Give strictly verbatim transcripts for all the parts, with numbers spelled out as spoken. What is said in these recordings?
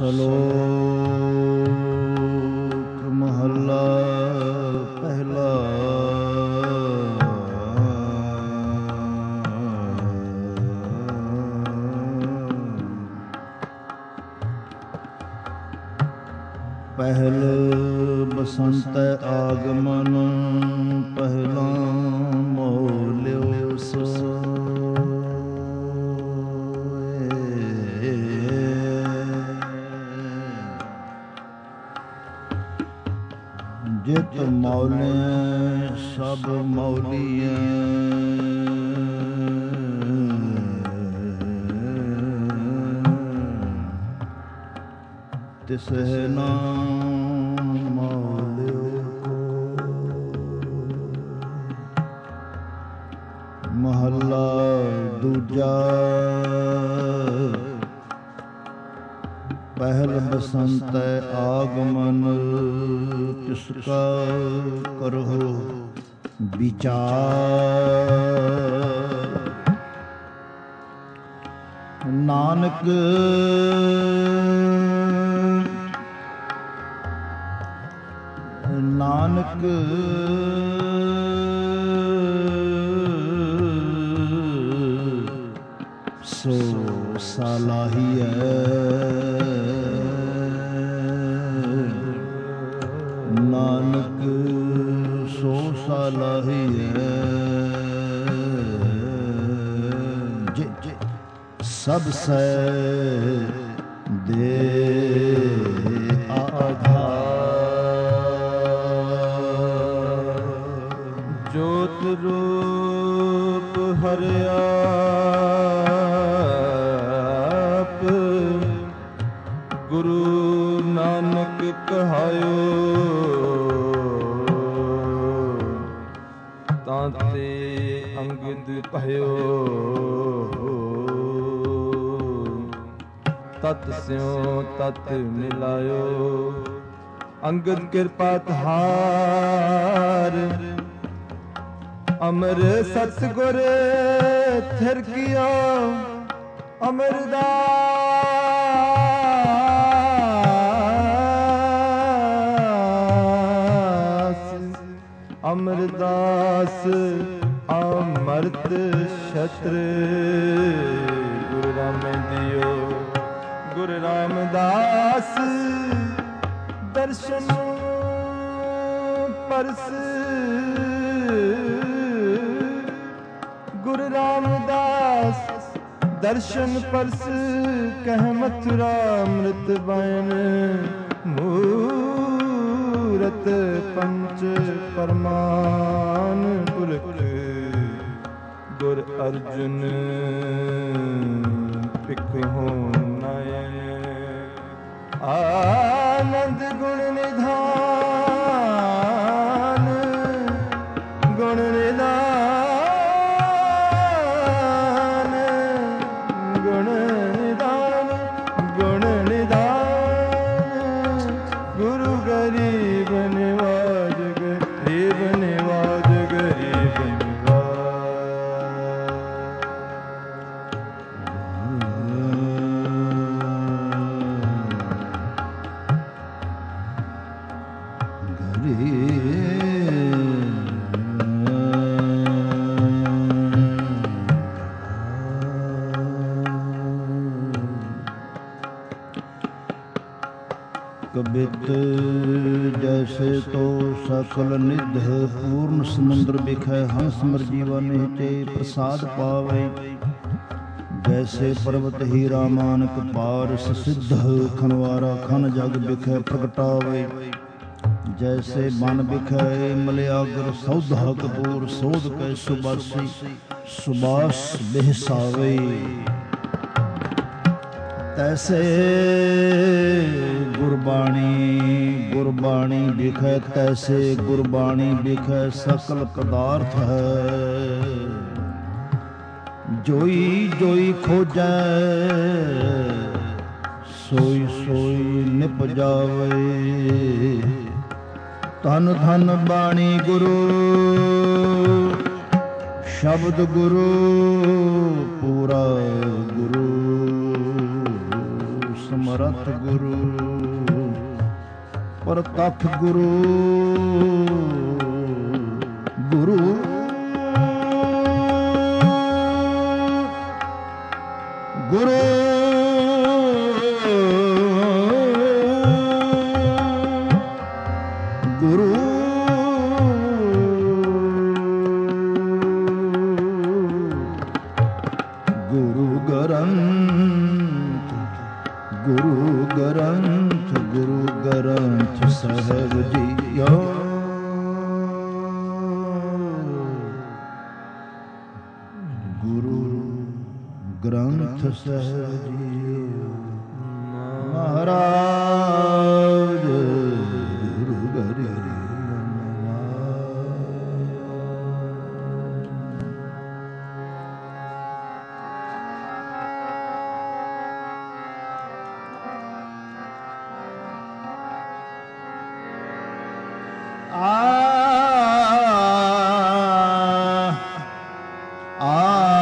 ਸ਼ਲੋਕ ਮਹੱਲਾ ਪਹਿਲਾ। ਪਹਿਲ ਬਸੰਤ ਆਗਮਨ ਪਹਿਲਾ ਮੋਲਿਓ ਸੋ। ਜਿਤ ਮੌਲੇ ਸਭ ਮੌਲੀਏ ਤਿਸ ਨਾਮ ਮੌਲਿਓ ਕੋ। ਮਹੱਲਾ ਦੂਜਾ। ਪਹਿਲ ਬਸੰਤ ਆਗਮਨ ਕਿਸਕਾ ਕਰਹੁ ਵਿਚਾਰ। ਨਾਨਕ ਨਾਨਕ ਸੋ ਸਾਲਾਹੀਐ। ਨਾਨਕ ਸੋ ਸਾਲਾਹੀਐ। ਜੇ ਸਭ ਸੈ ਦੇ ਆਧਾਰ। ਜੋਤ ਰੂਪ ਹਰਿਆ ਗੁਰੂ ਨਾਨਕ ਕਹਾਇਓ। ਤਾਂਤੇ ਅੰਗਦ ਭਇਓ ਤਤ ਸਿਉ ਤਤ ਮਿਲਾਇਓ। ਅੰਗਦ ਕਿਰਪਾ ਤੁਹਾਰ ਅਮਰ ਸਤਿਗੁਰ ਥਿਰ ਕੀਆ। ਅਮਰਦਾਸ ਅਮਰਦਾਸ ਅਮਰਤ ਛਤਰ। ਗੁਰੂ ਰਾਮਦਿਓ ਗੁਰੂ ਰਾਮਦਾਸ ਦਰਸ਼ਨ ਪਰਸ। ਗੁਰੂ ਰਾਮਦਾਸ ਦਰਸ਼ਨ ਪਰਸ ਕਹਿ ਮਥੁਰਾ ਅੰਮ੍ਰਿਤ ਬੈਨ। ਮੂਰਤ ਪੰਚ ਪਰਮਾਨ ਪੁਰਖ ਗੁਰ ਅਰਜੁਨ ਭਿਖੁ ਨਯਨ। ਆਨੰਦ ਗੁਣ ਨਿਧਾਨ ਗੁਣ ਨਿਧਾਨ ਗੁਣ ਨਿਧਾਨ ਗੁਣ ਨਿਧਾਨ। ਗੁਰੂ ਗਰੀਬ ਨਿਵਾਜ ਗਰੀਬ ਨਿਵਾਜ ਗਰੀਬ ਕਬਿਤ ਜੈਸੇ ਤੋ ਸਕਲ ਨਿਧ ਪੂਰਨ ਸਮੁੰਦਰ ਬਿਖੈ। ਹੰਸ ਮਰ ਜੀਵਾ ਨਿਹਚੇ ਪ੍ਰਸਾਦ ਪਾਵੇ। ਜੈਸੇ ਪਰਵਤ ਹੀਰਾ ਮਾਨਕ ਪਾਰਸ ਸਿੱਧ ਖਨਵਾਰਾ ਖਨ ਜਗ ਬਿਖੈ ਪ੍ਰਗਟਾਵੇ। ਜੈਸੇ ਬਨ ਬਿਖੈ ਮਲਿਆਗਰ ਸੌਧਾ ਕਪੂਰ ਸੋਧ ਕੈ ਸੁਬਾਸੀ ਸੁਬਾਸ ਬਿਹਸਾਵੇ। ਤੈਸੇ ਗੁਰਬਾਣੀ ਗੁਰਬਾਣੀ ਬਿਖੈ ਤੈਸੇ ਗੁਰਬਾਣੀ ਬਿਖੈ ਸਕਲ ਪਦਾਰਥ ਹੈ। ਜੋਈ ਜੋਈ ਖੋਜੈ ਸੋਈ ਸੋਈ ਨਿਪ ਜਾਵੇ। ਧਨ ਧਨ ਬਾਣੀ ਗੁਰੂ ਸ਼ਬਦ ਗੁਰੂ ਪੂਰਾ ਗੁਰੂ ਸਮਰਥ ਗੁਰੂ ਪ੍ਰਤੱਖ ਗੁਰੂ ਗੁਰੂ ਗੁਰੂ ਗੁਰੂ ਗੁਰੂ ਗ੍ਰੰਥ ਗੁਰੂ ਗ੍ਰੰਥ ਗੁਰੂ ਗ੍ਰੰਥ ਸਾਹਿਬ ਜੀਓ ਗੁਰੂ ਗ੍ਰੰਥ ਸਾਹਿਬ ਜੀਓ ਮਹਾਰਾਜ ਗੁਰੂ ਗਰੀ ਆ ਆ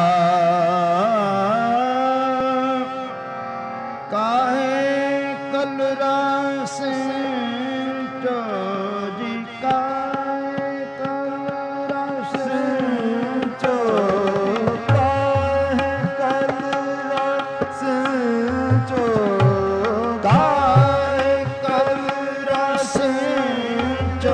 ਕਾਹੇ ਕਲ ਰਾਸੇ ਚੋ ਜੀ ਕਾਹੇ ਕਲ ਰਾਸੇ ਚੋ ਕਾਹੇ ਕਲ ਰਾਸੇ ਚੋ ਕਾਹੇ ਕਲ ਰਾਸੇ ਚੋ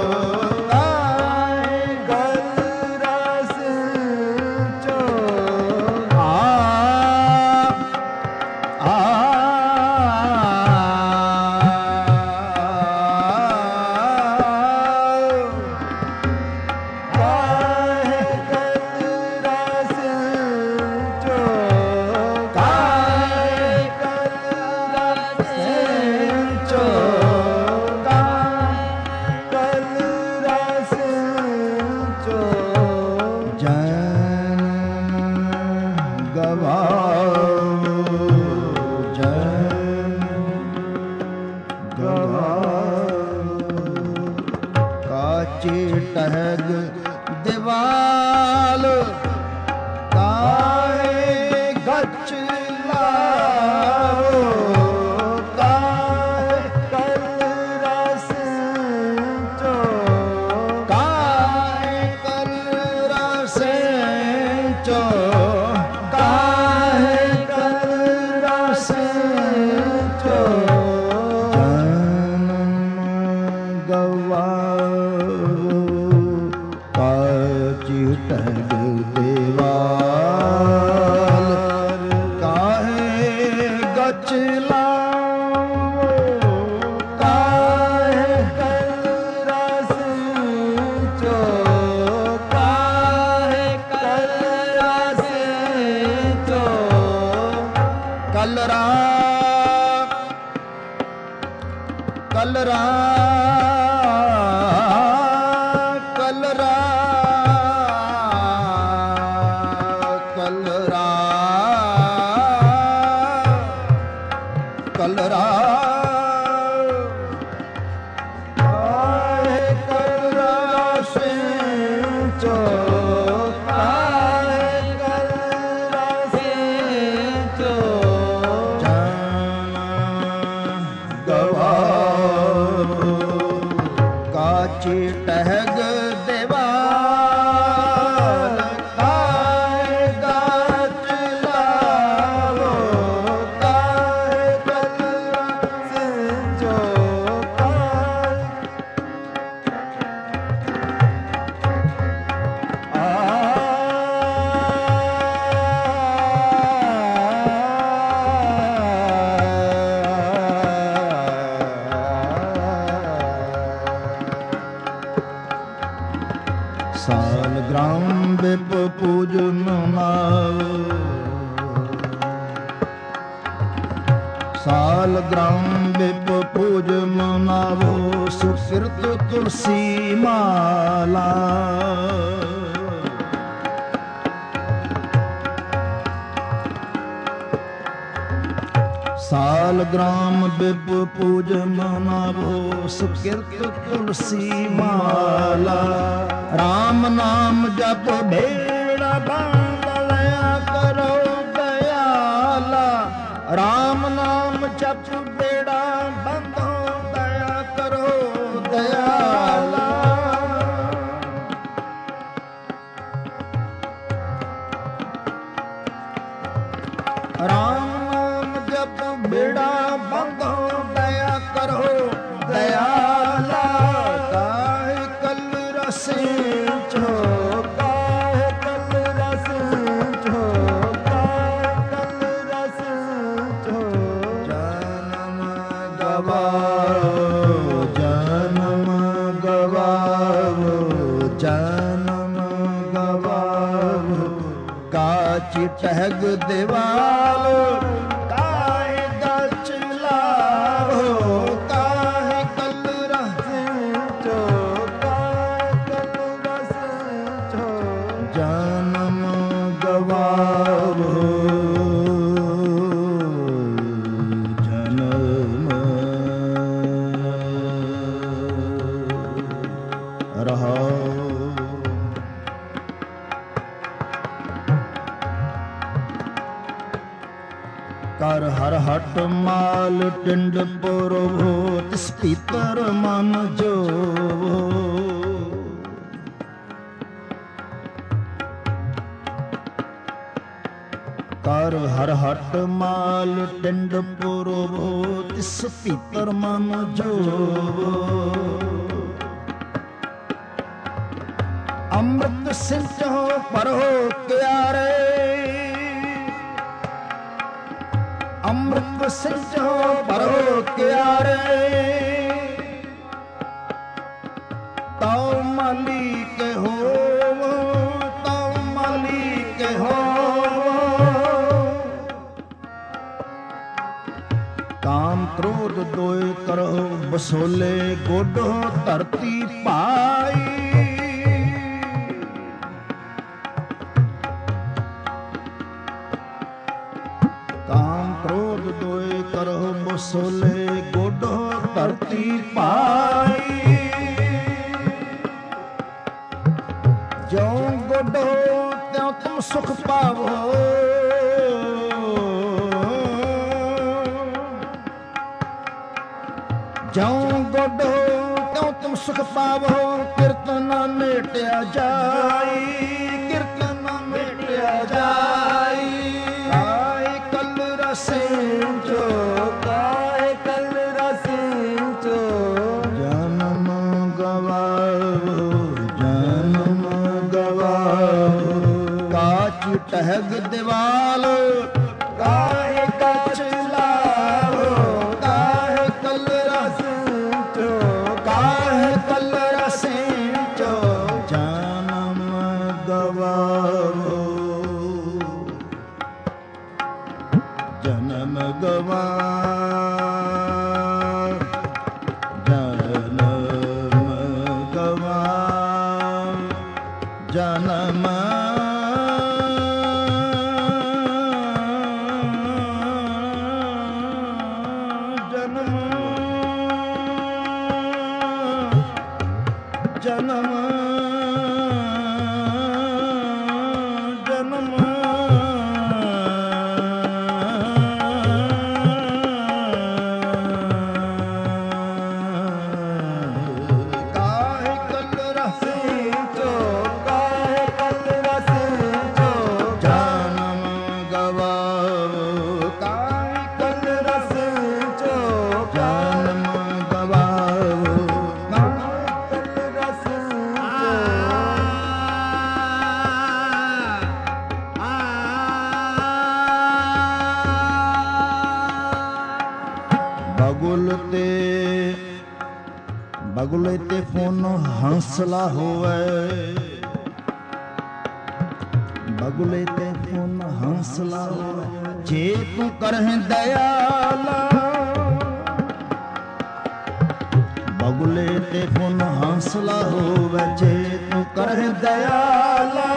ਟਹਿਗ ਦੀਵਾਲ ਕਾਹੇ ਗਚ ਲਾਓ ਕਾਹੇ ਕਲ ਰਸ ਚੋ ਕਾਹੇ ਕਲ ਰਸ ਚੋ ਕਾਹੇ ਕਲ ਰਸ ਚੋ ਜਨਮ ਗਵਾਓ ਟਹਿਗ ਦੀਵਾਲ ਕਾਹੇ ਗਚ ਲਾਓ ਕਾਹੇ ਕਲ ਰਸ ਚੋ ਕਾਹੇ ਕਲ ਰਸ ਚੋ ਕਲ ਰਾ ਕਲ ਰਾ ਕਲ ਰਾ ਕਲਰਾ ਕਾਹੇ ਕਲ ਰਸ ਚੋ ਕਾਹੇ ਕਲ ਰਸ ਚੋ ਜਨ ਗਵਾਓ ਕਾਚੀ ਟਹਿਗ ਦੀਵਾਲ ਕਾਹੇ ਗਚ ਲਾਵੋ ਸਾਲ ਗ੍ਰਾਮ ਬਿਪ ਪੂਜ ਮਨਾਓ ਸਾਲ ਗ੍ਰਾਮ ਬਿਪ ਪੂਜ ਮਨਾਵੋ ਸੁਕਿਰਤ ਤੁਲਸੀ ਮਾਲਾ ਸਾਲ ਗ੍ਰਾਮ ਬਿਪ ਪੂਜ ਮਨਾਵੋ ਸੁਕਿਰਤ ਤੁਲਸੀ ਮਾਲਾ ਰਾਮ ਨਾਮ ਜਪ ਭੇੜਾ ਬੰਦ ਲਿਆ ਕਰੋ ਦਇਆਲਾ ਰਾਮ ਨਾਮ ਜਪ ਬੇੜਾ ਬੰਧੋ ਦਇਆ ਕਰੋ ਦਇਆਲਾ। ਰਾਮ ਨਾਮ ਜਪ ਬੇੜਾ ਬੰਧੋ ਦਇਆ ਕਰੋ ਦਇਆਲਾ। ਕਾਹੇ ਕਲ ਰਸ ਚੋ ਕਾਹੇ ਕਲ ਰਸ ਚੋ ਕਾਹੇ ਕਲ ਰਸ ਚੋ ਜਨਮ ਗਵਾਓ ਜਨਮ ਗਵਾਓ ਜਨਮ ਗਵਾਓ। ਕਾਚੀ ਟਹਿਗ ਦੀਵਾਲ ਕਾਹੇ ਗਚ ਲਾਓ ਕਾਹੇ ਕਲ ਰਸ ਚੋ ਕਾਹੇ ਕਲ ਰਸ ਚੋ ਜਨਮ ਗਵਾਓ ਜਨਮ ਰਹਾਓ। ਕਰ ਹਰ ਹਟ ਮਾਲ ਟਿੰਡ ਪੁਰਵੋ ਤਿਸ ਭੀਤਰ ਮਨ ਜੋਵੋ। ਕਰ ਹਰ ਹਟ ਮਾਲ ਟਿੰਡ ਪੁਰਵੋ ਤਿਸ ਭੀਤਰ ਮਨ ਜੋਵੋ। ਅੰਮ੍ਰਿਤ ਸਿੰਚੋ ਪਰੋ ਕਿਆਰੇ ਅੰਮ੍ਰਿਤ ਸਿੰਚੋ ਪਰੋ ਕਿਆਰੇ। ਤਉ ਮਾਲੀ ਕੇ ਹੋਵੋ ਤਉ ਮਾਲੀ ਕੇ ਹੋਵੋ। ਕਾਮ ਕ੍ਰੋਧ ਦੋਇ ਕਰੋ ਬਸੋਲੇ ਗੋਡੋ ਧਰਤੀ ਪਾਈ। ਕਾਮ ਕ੍ਰੋਧ ਦੋਇ ਕਰਹੁ ਬਸੋਲੇ ਗੋਡੋ ਧਰਤੀ ਪਾਈ। ਜਿਉ ਗੋਡੋ ਤਿਉ ਤੁਮ ਸੁਖ ਪਾਵੋ ਜਿਉ ਗੋਡੋ ਤਿਉ ਤੁਮ ਸੁਖ ਪਾਵੋ। ਕੀਰਤਨ ਮੇਟਿਆ ਜਾਈ ਕੀਰਤਨ ਮੇਟਿਆ ਜਾਈ। ਸਿੰਚੋ ਕਾਹੇ ਕਲ ਰਸਿੰਚੋ ਜਨਮ ਗਵਾਓ ਜਨਮ ਗਵਾਓ। ਕਾਚ ਟਹਿਗ ਦੀਵਾਲ ਕਾਹੇ ਕਚ ਲਾਓ ਕਾਹੇ ਕਲ ਰਸਿੰਚੋ ਕਾਹੇ ਕਲ ਰਸਿੰਚੋ ਜਨਮ ਗਵਾਓ ਜਨਮ ਗਵਾਓ ਜਨਮ ਗਵਾਓ ਜਨਮ ਜਨਮ ਜਨਮ ਬਗੁਲ ਤੇ ਬਗੁਲੇ ਤੇ ਫੋਨ ਹੰਸਲਾ ਹੋਵੇ ਬਗੁਲੇ ਤੇ ਫੋਨ ਹੰਸਲਾ ਹੋਵੇ। ਜੇ ਤੂੰ ਕਰਹਿ ਦਇਆਲਾ ਬਗੁਲੇ ਤੇ ਫੋਨ ਹੰਸਲਾ ਹੋਵੇ। ਜੇ ਤੂੰ ਕਰਹਿ ਦਇਆਲਾ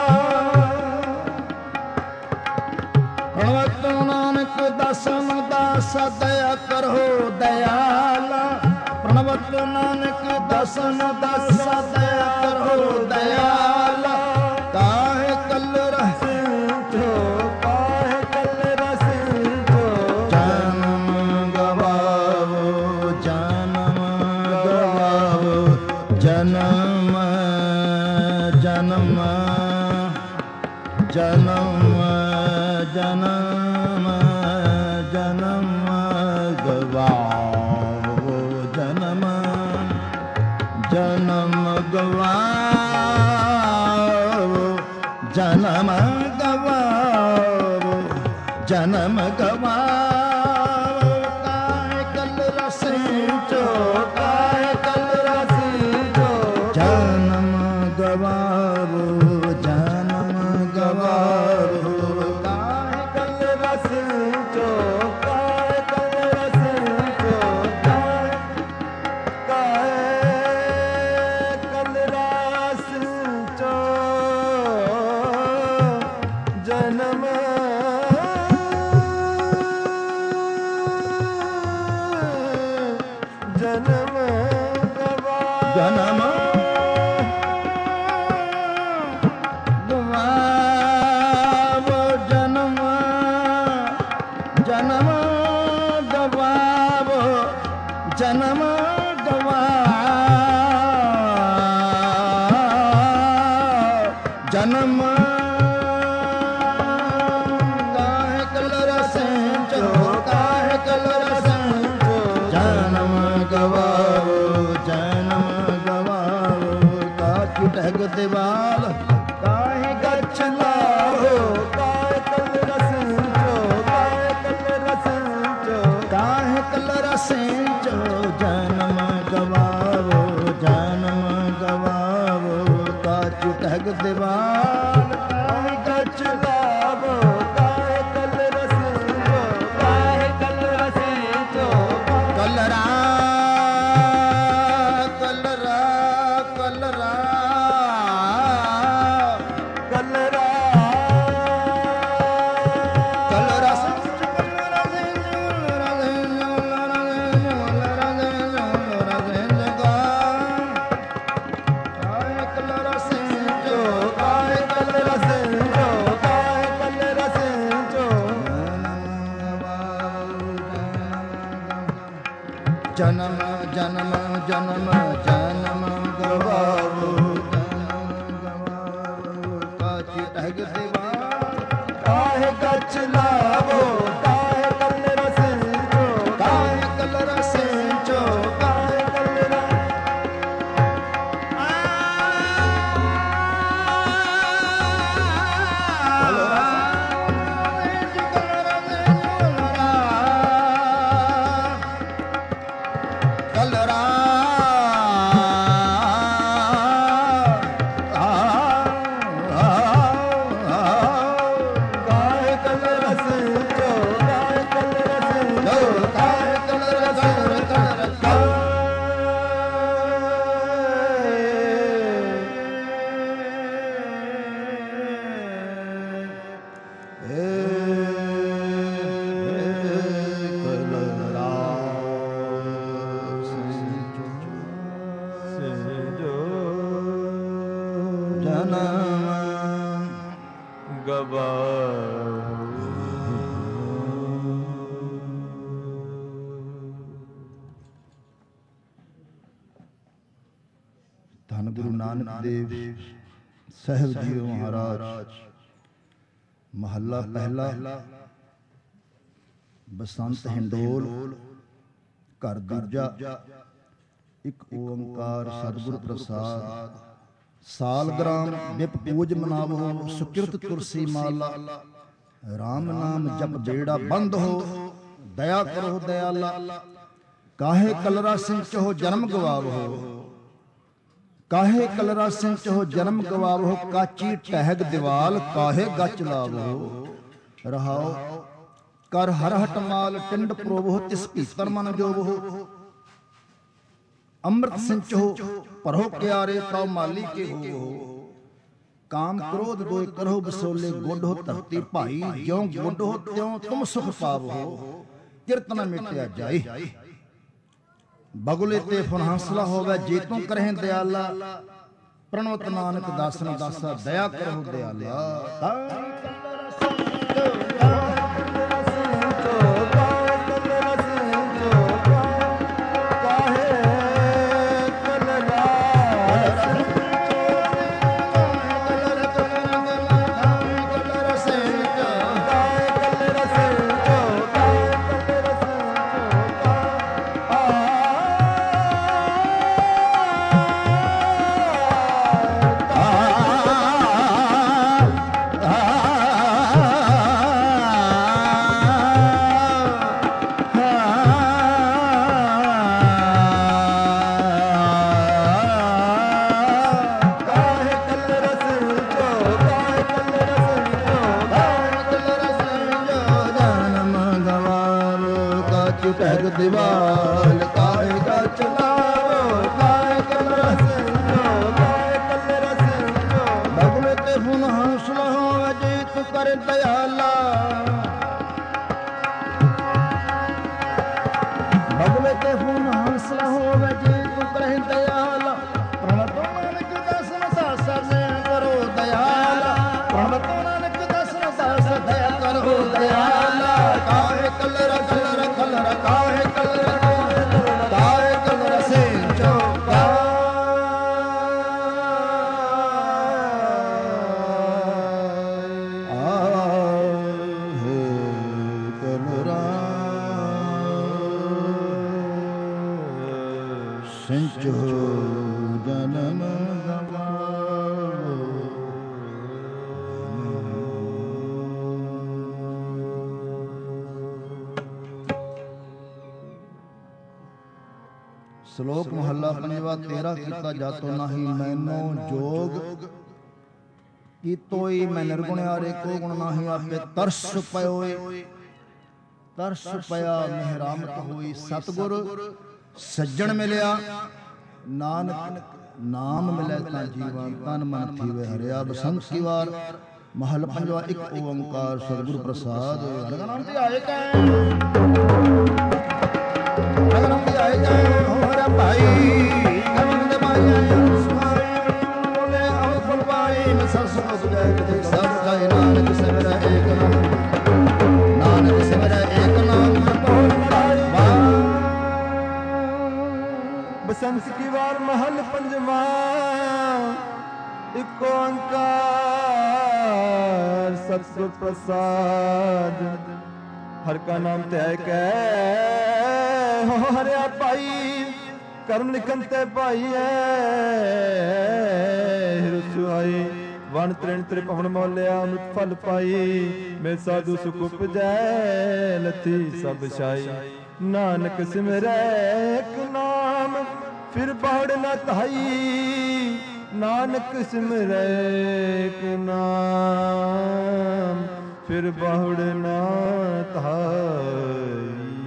ਭਗਤ ਨਾਨਕ ਦਸਮ ਦਾਸ ਦਇਆ ਕਰੋ ਦਇਆਲਾ। ਪ੍ਰਣਵਤ ਨਾਨਕ ਦਸਮ ਦਾਸ ਦਇਆ ਕਰੋ ਦਇਆਲਾ। ਕਾਹੇ ਕਲ ਰਸਿੰਚੋ ਕਾਹੇ ਕਲ ਰਸਿੰਚੋ ਜਨਮ ਗਵਾ ਜਨਮ ਜਨਮ ਜਨਮ ਜਨਮ ਗਵਾਵੋ ਜਨਮ ਜਨਮ ਗਵਾਵੋ ਜਨਮ ਗਵਾਵੋ ਜਨਮ ਗਵਾਵੋ ਕਾਇ ਕਲ ਰਸੀ ਚੋ ਕਾਇ ਕਲ ਰਸੀ ਚੋ ਜਨਮ ਗਵਾਵੋ ਜਨਮ ਗਵਾਵੋ ਕਾਇ ਕਲ ਰਸੀ ਚੋ ਕਾਇ ਕਲ ਰਸੀ ਚੋ ਕਾਇ ਕਲ ਰਸੀ ਚੋ ਜਨਮ ਜਨਮ ਗਵਾਵੋ ਜਨਮ ਗਵਾਵੋ ਜਨਮ ਜਨਮ ਗਵਾਵੋ ਜਨਮ ਗਵਾਵੋ ਜਨਮ ਕਾਹੇ ਕਲ ਰਸੈਂ ਚੋ ਕਾਹੇ ਕਲ ਰਸੈਂ ਚੋ ਜਨਮ ਗਵਾਵੋ ਜਨਮ ਗਵਾਵੋ ਕਾਛੁ ਟਹਿਗ ਦਿਵਾਲ ਕਾਹੇ ਗਛ ਲਾਵੋ ਕਾਹੇ ਕਲ ਰਸੈਂ ਚੋ ਕਾਹੇ ਕਲ ਰਸੈਂ ਚੋ ਕਾਹੇ ਕਲ ਰਸੈਂ ਚੋ ਜਨਮ ਗਵਾਵੋ ਜਨਮ ਗਵਾਵੋ ਕਾਛੁ ਟਹਿਗ ਦਿਵਾਲ ਕਾਹੇ ਗਛ ਲਾਵੋ ਕਾਹੇ ਕਲ ਰਸੈਂ ਚੋ ਕਾਹੇ ਕਲ ਰਸੈਂ ਚੋ ਕਲਰਾ ਕਲਰਾ ਕਲਰਾ ਕਲਰਾ ਕਲਰਾ ਜਨਮ ਜਨਮ ਜਨਮ ਜਨਮ ਗਵਾਵੋ ਜਨਮ ਗਵਾਵੋ ਕਾਛੁ ਟਹਿਗ ਦਿਵਾਲ ਕਾਹੇ ਗਛ ਲਾਵੋ ਕਾਹੇ ਕਲ ਰਸੈਂ ਚੋ ਕਾਹੇ ਕਲ ਰਸੈਂ ਚੋ ਕਾਹੇ ਕਲ ਕਲਰਾ ਕਾਹੇ ਕਲ ਰਸੈਂ ਚੋ ਕਾਹੇ ਕਲ ਰਸੈਂ ਚੋ ਕਾਹੇ ਕਲ ਰਸੈਂ ਜਨਮ ਗਵਾਵੋ ਧੰਨ ਗੁਰੂ ਨਾਨਕ ਦੇਵ ਸਾਹਿਬ ਜੀਓ ਮਹਾਰਾਜ ਮਹੱਲਾ ਪਹਿਲਾ ਬਸੰਤ ਹਿੰਡੋਲ ਘਰ ਦੂਜਾ ਇੱਕ ਓੰਕਾਰ ਸਤਿਗੁਰ ਪ੍ਰਸਾਦ ਸਾਲਗ੍ਰਾਮ ਵਿਪ ਪੂਜ ਮਨਾਵੋ ਸੁਕਿਰਤ ਤੁਲਸੀ ਮਾਲਾ ਰਾਮ ਨਾਮ ਜਪ ਬੇੜਾ ਬੰਦ ਹੋ ਦਇਆ ਕਰੋ ਦਇਆਲਾ ਕਾਹੇ ਕਲਰਾ ਸਿੰਘ ਚੋ ਜਨਮ ਗਵਾਵੋ ਕਾਹੇ ਕਲਰਾ ਸਿੰਘ ਚੋ ਜਨਮ ਗਵਾਵੋ ਕਾਚੀ ਟਹਿਗ ਦਿਵਾਲ ਕਾਹੇ ਗਚ ਲਾਵੋ ਰਹਾਓ ਕਰ ਹਰ ਹਟ ਮਾਲ ਟਿੰਡ ਪ੍ਰੋਵੋ ਤਿਸ ਭੀਤਰ ਮਨ ਜੋਵੋ ਅੰਮ੍ਰਿਤ ਸਿੰਚੋ ਭਰੋ ਕਿਆਰੇ ਤਉ ਮਾਲੀ ਕੇ ਹੋ ਕਾਮ ਕ੍ਰੋਧ ਦੋਇ ਕਰੋ ਬਸੋਲੇ ਗੁੱਡ ਹੋ ਧਰਤੀ ਭਾਈ ਜਿਉ ਗੁੱਡ ਹੋ ਤਿਉ ਤੁਮ ਸੁਖ ਪਾਵੋ ਕਿਰਤ ਨ ਮਿਟਿਆ ਜਾਏ ਬਗੁਲੇ ਤੇ ਫਨ ਹੰਸਲਾ ਹੋਵੇ ਜੇ ਤੂੰ ਕਰਹਿ ਦਿਆਲਾ ਪ੍ਰਣਵਤ ਨਾਨਕ ਦਾਸਨ ਦਾਸਾ ਦਇਆ ਕਰੋ ਦਿਆਲਾ ਦੀਵਾਲ ਕਾਹੇ ਕਾ ਚਲਾਵੋ ਕਾਹੇ ਕਲ ਰਸ ਜੋ ਕਾਹੇ ਕਲ ਰਸ ਜੋ ਬਗਲੇ ਤੇ ਫੁਨ ਹੰਸਲਾ ਹੋਵੇ ਜੀ ਤੂੰ ਕਰ ਦਇਆਲਾ ਬਗਲੇ ਤੇ ਫੁਨ ਹੰਸਲਾ ਹੋਵੇ ਜੀ ਤੂੰ ਕਰ ਦਇਆਲਾ ਪ੍ਰਣ ਤੋਂ ਨਾਨਕ ਦਸਨ ਸਾਸ ਕਰੋ ਦਇਆਲਾ ਪ੍ਰਣ ਤੋਂ ਨਾਨਕ ਦਸਨ ਸਾਸ ਦਇਆ ਕਰੋ ਦਇਆਲਾ ਕਾਹੇ ਕਲ ਰਸ ਰਖਲ ਕਾਹੇ ਕਲ ਕਾਹੇ ਕਲ ਰਸੇ ਚੋਕਾ ਸਿੰਚੋ ਜਨਮ ਗਵਾਵੋ ਸ਼ਲੋਕ ਮਹੱਲਾ ਪੰਜਵਾ ਤੇਰਾ ਕੀਤਾ ਜਾਤੋ ਨਾਹੀ ਮੈਨੋ ਜੋਗ ਕੀਤੋਈ ਮੈਂ ਨਿਰਗੁਣਿਆਰੇ ਕੋ ਗੁਣ ਨਾਹੀ ਆਪੇ ਤਰਸ ਪਇਓਏ ਤਰਸ ਪਿਆ ਮਿਹਰਾਮਤ ਹੋਈ ਸਤਿਗੁਰ ਸੱਜਣ ਮਿਲਿਆ ਨਾਨਕ ਨਾਮ ਮਿਲੇ ਤਾਂ ਜੀਵਨ ਤਨ ਮਨ ਥੀਵੇ ਹਰਿਆ ਬਸੰਤ ਕੀ ਵਾਰ ਮਹਲ ਪੰਜਵਾ ਇੱਕ ਓੰਕਾਰ ਸਤਿਗੁਰ ਪ੍ਰਸਾਦ ਹਰਿ ਨਾਮ ਤੇ ਆਏ ਕੈ ਹਰਿ ਨਾਮ ਤੇ ਆਏ ਕੈ ਹੋਰਾ ਭਾਈ ਕਮਨ ਦੇ ਮਾਇਆ ਸੁਹਾਈ ਬੋਲੇ ਅਵ ਫੁਲ ਪਾਈ ਮੈਂ ਸਰਸ ਉਪਜੈ ਤੇ ਸਭ ਕੈ ਨਾਨਕ ਸਿਮਰੈ ਏਕ ਨਾਮ ਨਾਨਕ ਸਿਮਰੈ ਏਕ ਨਾਮ ਬਹੁਤ ਬਸੰਤ ਕੀ ਵਾਰ ਮਹਲ ਪੰਜਵਾ ਇੱਕ ਓੰਕਾਰ ਸਤਿਗੁਰ ਪ੍ਰਸਾਦ ਹਰ ਕਾ ਨਾਮ ਧਿਆਇ ਕੈ ਹੋ ਹਰਿਆ ਭਾਈ ਕਰਮ ਲਿਖਨ ਤੇ ਭਾਈਐ ਰਸੁਆਈ ਵਨ ਤ੍ਰਿਣ ਤ੍ਰਿਭਵਨ ਮੋਲਿਆ ਅਮਿਤ ਫਲ ਪਾਈ ਮੇ ਸਾਧੂ ਸੁਖ ਉਪਜੈ ਲਥੀ ਸਭ ਛਾਈ ਨਾਨਕ ਸਿਮਰੈ ਏਕ ਨਾਮ ਫਿਰ ਬਾੜ ਨਾ ਧਾਈ ਨਾਨਕ ਸਿਮਰੈ ਏਕ ਨਾਮ ਫਿਰ ਬਾੜ ਨਾ ਧਾਈ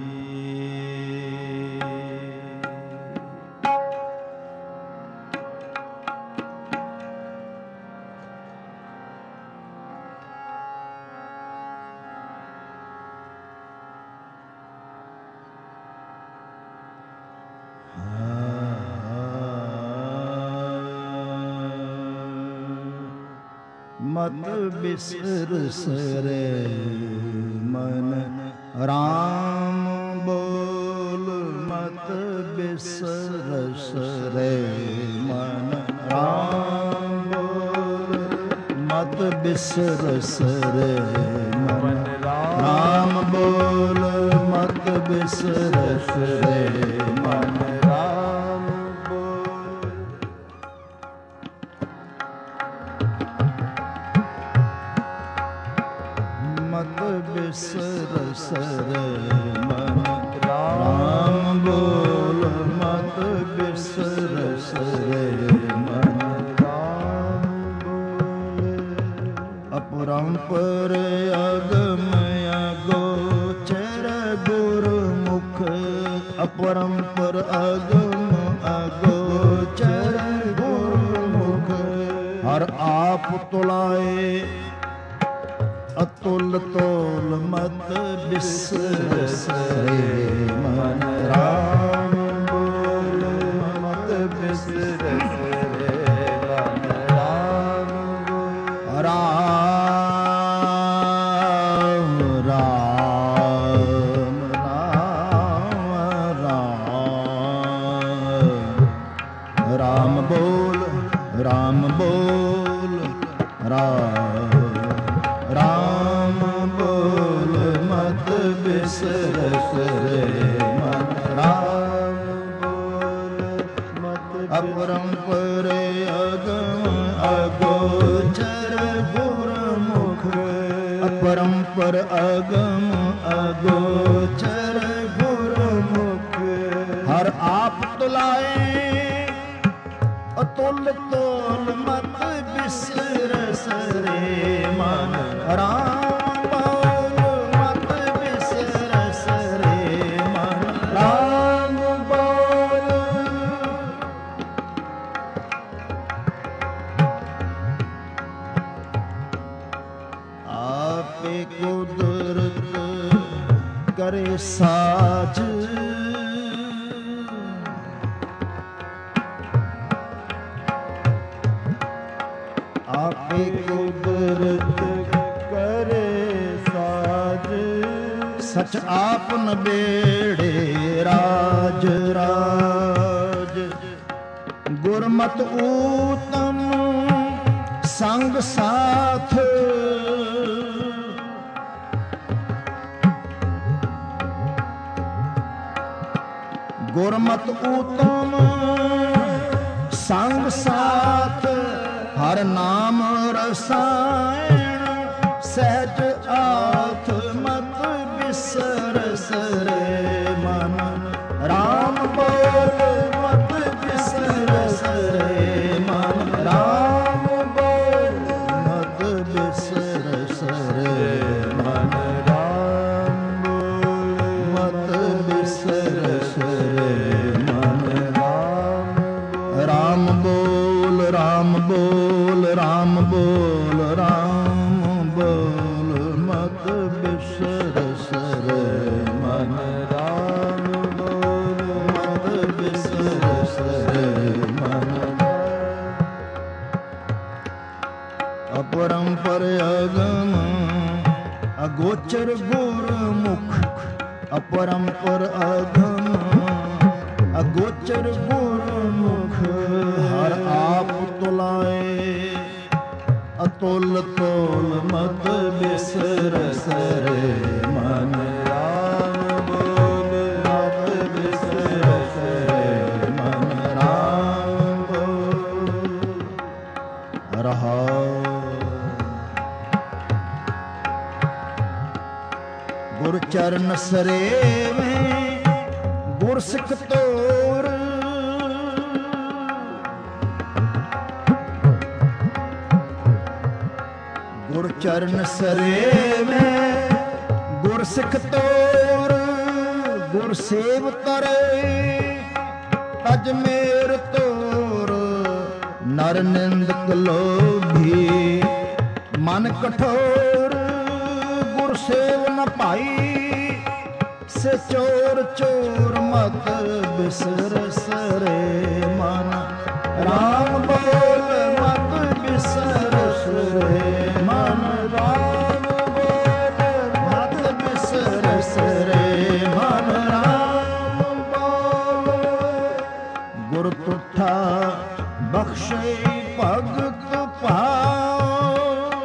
ਮਤ ਬਿਸਰ ਸਰੇ ਮਨ ਰਾਮ ਬੋਲ ਮਤ ਬਿਸਰ ਸਰੇ ਮਨ ਰਾਮ ਬੋਲ ਮਤ ਬਿਸਰ ਸਰੇ ਮਨ ਰਾਮ ਬੋਲ ਮਤ ਬਿਸਰ ਸਰੇ ਮਨ ਰਾਮ ਬੋਲ ਮਤ ਬਿਸਰ ਸਰੇ ਮਨ ਰਾਮ ਬੋਲ ਮਤ ਬਿਸਰ ਸਰੇ ਮਨ ਰਾਮ ਬੋਲ ਅਪਰੰਪਰ ਅਗਮ ਅਗੋਚਰ ਗੁਰਮੁਖ ਅਪਰੰਪਰ ਅਗਮ ਅਗੋਚਰ ਗੁਰਮੁਖ ਹਰ ਆਪ ਤੁਲਾਏ ਅਤੁਲ ਤੋਲ ਮਤ ਬਿਸਰ ਸਰੇ ਮਨ ਰਾਮ ਬੋਲ ਮਤ ਬਿਸਰ ਸਰੇ ਮਨ ਰਾਮ ਬੋਲ ਰਾਮ ਰਾਮ ਰਾਮ ਰਾਮ ਬੋਲ ਰਾਮ ਬੋਲ ਰਾਮ ਰਾਮ ਬੋਲ ਮਤ ਬਿਸਰ ਸਰੇ ਮਨ ਰਾਮ ਬੋਲ ਮਤ ਅਪਰੰਪਰ ਅਗਮ ਅਗੋਚਰ ਗੁਰਮੁਖ ਅਪਰੰਪਰ ਅਗਮ ਅਗੋਚਰ ਗੁਰਮੁਖ ਹਰ ਆਪ ਤੁਲਾਏ ਅਤੁਲ ਤੋਲ ਮਤ ਬਿਸਰ ਸਰੇ ਮਨ ਰਾਮ ਬੋਲ ਮਤ ਬਿਸਰ ਸਰੇ ਮਨ ਰਾਮ करे साज। आपे कुदरत करे साज। सच आप नबेड़े राज राज। गुरमत ऊतम संग साथ। गुरमत ऊतम संग साथ। हर नाम रसायन सहज आथ। मत बिसर सरे मन राम बोल। मत बिसर सरे मन राम बोल। मत बिसर सरे मन राम बोल। मत बिसर सरे मन राम। राम बोल राम बोल राम बोल राम बोल। मत बिसर सरे मन राम बोल। मत बिसर सरे मन। अपरंपर अगम अगोचर गुरमुख। अपरंपर अगम अगोचर गुरमुख। हर आप तुलाए अतुल तोल। मत बिसर सरे मन राम बोल। मत बिसर सरे मन राम बोल। रहा गुर चरण सरेवें गुर सिख तोर। गुर चरण सरेवें गुर सिख तोर। गुर सेव तरे तज मेर तोर। नर निंदक लोभी मन कठोर। गुर सेव न पाई से चोर चोर। मत बिसर सरे मन राम बोल। मत बिसर सरे मन राम बोल। मत बिसर सरे मन राम बोल। गुर तुठा बख्शे भगत पाओ।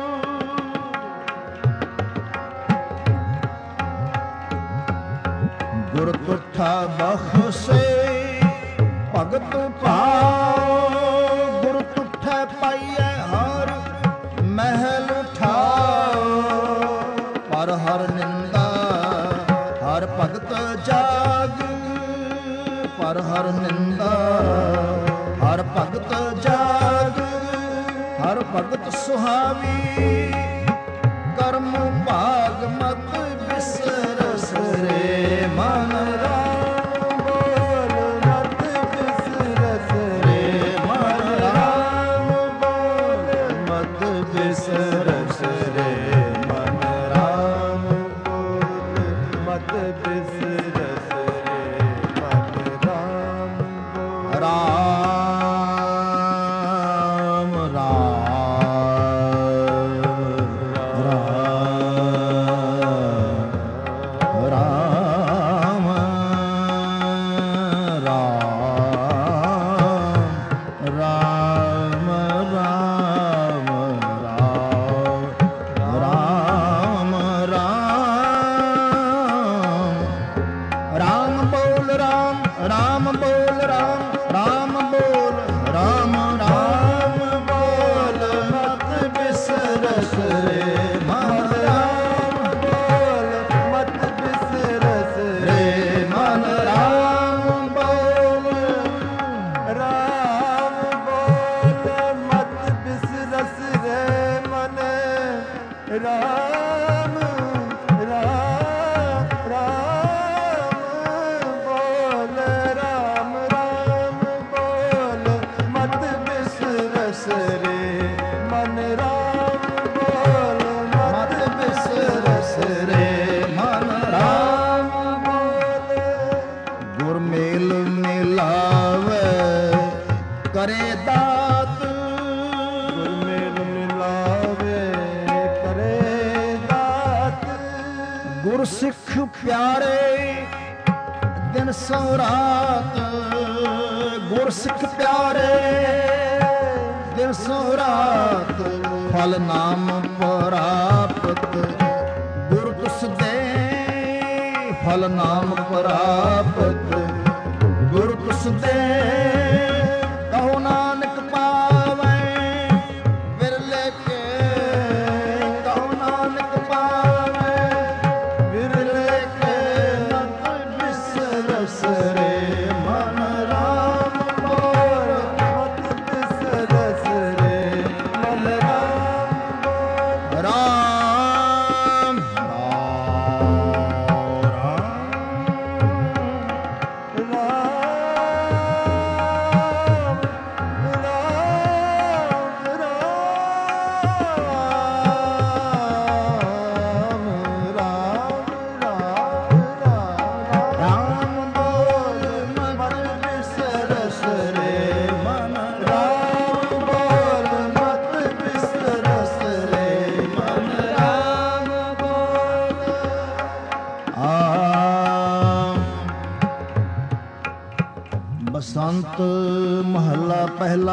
गुर तुठा बख्शे भगत पाओ। गुर तुठा पाइए हर महल उठाओ। पर हर निंदा हर भगत जाग। पर हर निंदा हर भगत जाग। हर भगत सुहावी कर्म भाग। मत बिसर सरे मन राम बोल। मत बिसर सरे मन राम बोल। मत बिसर सरे मन राम बोल। मत बिसर सरे मन राम बोल। राम राम राम राम राम बोल। राम राम बोल। मत बिसरस रे मन राम बोल। मत बिसरस रे मन राम ਗੁਰਸਿੱਖ ਪਿਆਰੇ ਦਿਨ ਸੋ ਰਾਤ, ਗੁਰਸਿੱਖ ਪਿਆਰੇ ਦਿਨ ਸੋ ਰਾਤ, ਫਲ ਨਾਮ ਪ੍ਰਾਪਤ ਗੁਰ ਤੁਸ ਦੇ, ਫਲ ਨਾਮ ਪ੍ਰਾਪਤ ਗੁਰ ਤੁਸ ਦੇ। ਕਹੋ ਨਾਨਕ ਪਾਵੈ ਵਿਰਲੇ ਕੇ, ਕਹੋ ਨਾਨਕ ਪਾਵੈ ਵਿਰਲੇ ਕੇ, ਮਤ ਬਿਸਰਸ ਰੇ ਮਨ ਰਾਮ ਬੋਲ, ਮਤ ਬਿਸਰਸ ਰੇ ਮਨ ਰਾਮ ਬੋਲ। ਰਾਮ ਬਸੰਤ ਮਹੱਲਾ ਪਹਿਲਾ।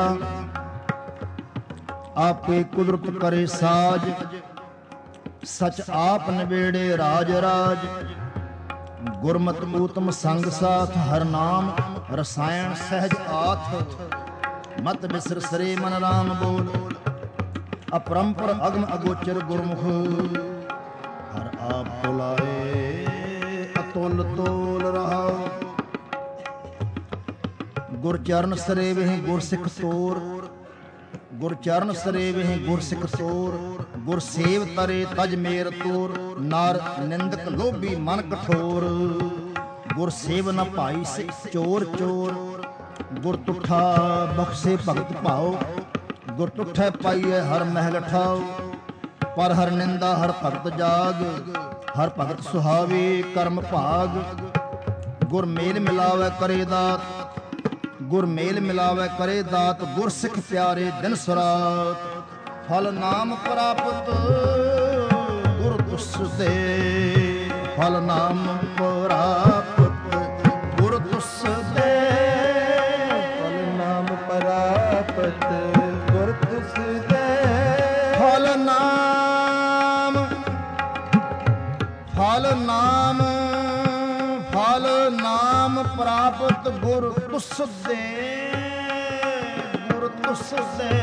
ਆਪੇ ਕੁਦਰਤ ਕਰੇ ਸਾਜ, ਸਚ ਆਪ ਨਿਬੇੜੇ ਰਾਜ ਰਾਜ। ਗੁਰਮਤਿ ਊਤਮ ਸੰਗ ਸਾਥ, ਹਰ ਨਾਮ ਰਸਾਇਣ ਸਹਿਜ ਆਥ। ਮਤ ਬਿਸਰ ਸਰੇ ਮਨ ਰਾਮ ਬੋਲ, ਅਪਰੰਪਰ ਅਗਮ ਅਗੋਚਰ ਗੁਰਮੁਖ। ਹਰ ਆਪ ਬੁਲਾਏ ਅਤੁਲ ਤੋਲ ਰਹਾਉ। ਗੁਰ ਚਰਨ ਸਰੇਵਹਿ ਗੁਰ ਸਿੱਖ ਤੋਰ, ਗੁਰ ਚਰਨ ਸਰੇਵਹਿ ਗੁਰ ਸਿੱਖ ਤੋਰ। ਗੁਰ ਸੇਵ ਤਰੇ ਤਜ ਮੇਰ ਤੋਰ, ਨਰ ਨਿੰਦਕ ਲੋਭੀ ਮਨ ਕਠੋਰ। ਗੁਰ ਸੇਵ ਨ ਭਾਈ ਸਿੱਖ ਚੋਰ ਚੋਰ, ਗੁਰ ਤੁਠਾ ਬਖਸ਼ੇ ਭਗਤ ਭਾਉ। ਗੁਰ ਤੁਠੈ ਪਾਈਐ ਹਰ ਮਹਿਲ ਠਾਉ, ਪਰ ਹਰ ਨਿੰਦਾ ਹਰ ਭਗਤ ਜਾਗ। ਹਰ ਭਗਤ ਸੁਹਾਵੇ ਕਰਮ ਭਾਗ, ਗੁਰ ਮੇਲ ਮਿਲਾਵੈ ਕਰੇ ਦਾਤ। ਗੁਰ ਮੇਲ ਮਿਲਾਵੈ ਕਰੇ ਦਾਤ, ਗੁਰ ਸਿੱਖ ਪਿਆਰੇ ਦਿਨ ਸਰਾਤ। ਫਲ ਨਾਮ ਪ੍ਰਾਪਤ ਗੁਰ ਤੁਸ ਦੇ, ਫਲ ਨਾਮ ਪ੍ਰਾਪਤ ਗੁਰ ਤੁਸ ਦੇ। ਫਲ ਨਾਮ ਪ੍ਰਾਪਤ ਗੁਰ ਤੁਸ ਦੇ, ਫਲ ਨਾਮ, ਫਲ ਨਾਮ, ਫਲ ਨਾਮ ਪ੍ਰਾਪਤ ਗੁਰ ਤੁਸ ਦੇ, ਗੁਰ ਤੁਸ ਦੇ।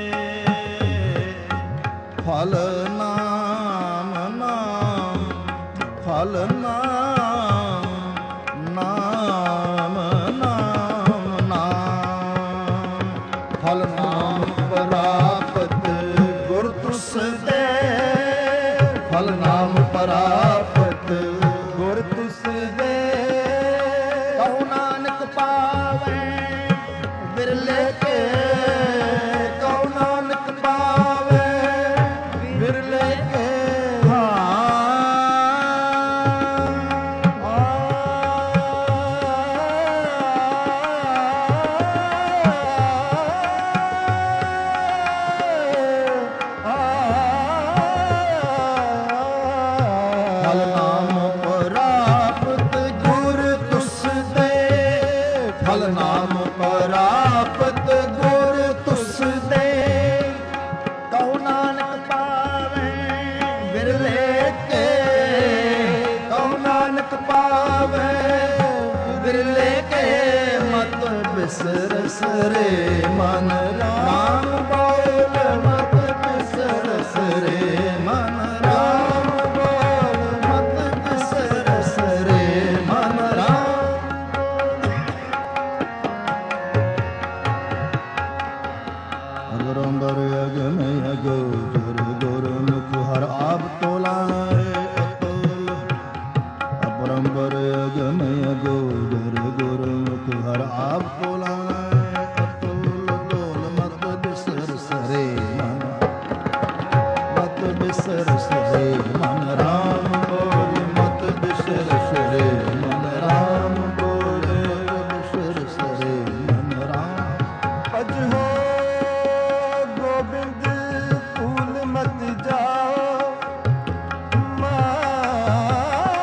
ਫਲ ਨਾਮ, ਨਾਮ, ਫਲ ਨਾਮ, ਨਾਮ, ਨਾਮ, ਨਾਮ। ਫਲ ਨਾਮ ਪ੍ਰਾਪਤ ਗੁਰ ਤੁਸ ਦੇ, ਫਲ ਨਾਮ ਪ੍ਰਾਪਤ ਗੁਰ ਤੁਸ ਦੇ। ਕਹੋ ਨਾਨਕ ਪਾਵੈ ਵਿਰਲੇ ਕੇ, ਕਹੋ ਨਾਨਕ ਪਾਵੈ ਵਿਰਲੇ ਕੇ। ਫਲ ਨਾਮ ਪ੍ਰਾਪਤ ਗੁਰ ਤੁਸ ਦੇ, ਫਲ ਨਾਮ ਪ੍ਰਾਪਤ ਗੁਰ ਤੁਸ ਦੇ। ਕਹੋ ਨਾਨਕ ਪਾਵੈ ਵਿਰਲੇ ਕੇ, ਕਹੋ ਨਾਨਕ ਪਾਵੈ ਵਿਰਲੇ ਕੇ। ਮਤ ਬਿਸਰ ਸਰੇ ਮਨ ਰਾਮ ਬੋਲ, ਮਤ ਬਿਸਰ ਸਰੇ ਮਨ ਰਾਮ ਬੋਲ, ਮਤ ਬਿਸਰ ਸਰੇ ਮਨ ਰਾਮ। ਅਗਰੰਬਰ ਅਗਮ ਅਗੋਚਰ ਗੁਰਮੁਖ ਹਰ ਆਪ ਤੋਲਾਏ ਅਤੁਲ। ਅਪਰੰਪਰ ਅਗਮ ਅਗੋਚਰ ਗੁਰਮੁਖ ਹਰ ਆਪ ਤੋਲਾਏ ਅਤੁਲ। ਤੋਲ ਮਤ ਬਿਸਰ ਸਰੇ ਮਨ, ਮਤ ਬਿਸਰ ਸਰੇ ਮਨ ਰਾਮ ਬੋਲ, ਮਤ ਬਿਸਰ ਸਰੇ ਮਨ ਰਾਮ ਬੋਲ, ਬਿਸਰ ਸਰੇ ਮਨ ਰਾਮ। ਭਜ ਹੋ ਗੋਬਿੰਦ ਭੂਲ ਮਤ ਜਾਓ, ਮਾਨ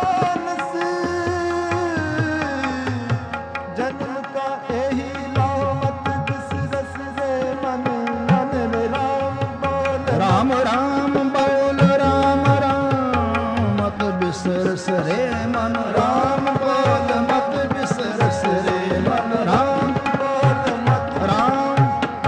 ਰਾਮ ਰਾਮ ਬੋਲ ਰਾਮ ਰਾਮ ਮਤ ਬਿਸਰ ਸਰੇ ਮਨ ਰਾਮ ਬੋਲ ਮਤ ਬਿਸਰ ਸਰੇ ਮਨ ਰਾਮ ਬੋਲ ਮਤ ਰਾਮ